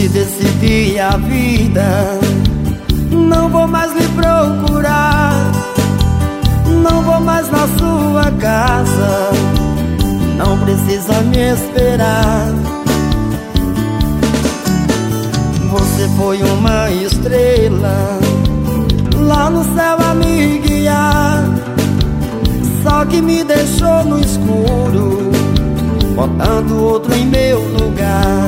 se decidir a vida, não vou mais lhe procurar, não vou mais na sua casa, não precisa me esperar. Você foi uma estrela lá no céu a me guiar, só que me deixou no escuro, botando outro em meu lugar.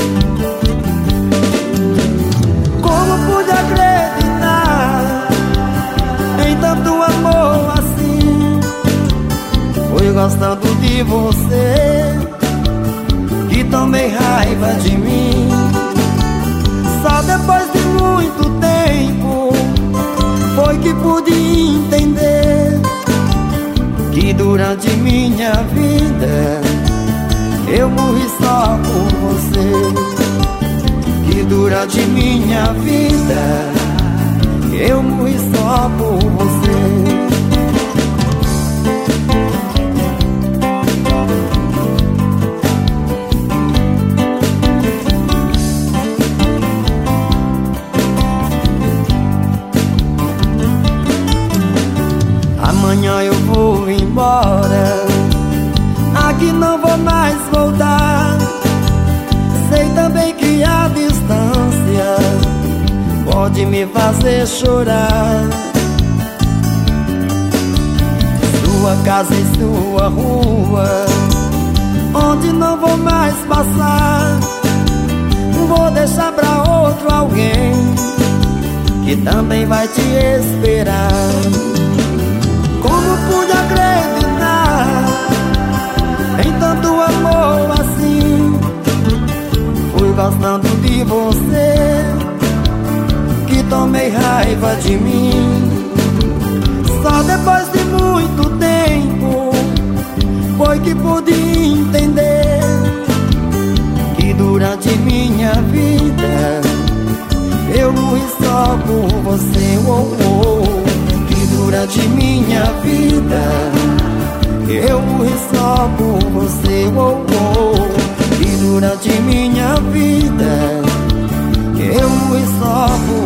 Como pude acreditar em tanto amor assim? Fui gostando de você que tomei raiva de mim. Só depois de muito tempo foi que pude entender que durante minha vida eu morri só por você. Que durante minha vida eu morri só por você. Amanhã eu vou embora, aqui não vou mais voltar. Sei também que a distância pode me fazer chorar. Sua casa e sua rua, onde não vou mais passar, vou deixar pra outro alguém que também vai te esperar. Como pude acreditar em tanto amor assim? Fui gostando de você que tomei raiva de mim. Só depois de muito tempo foi que pude entender que durante minha vida eu morri só por você. Durante minha vida eu morri só por você. E durante minha vida eu morri só por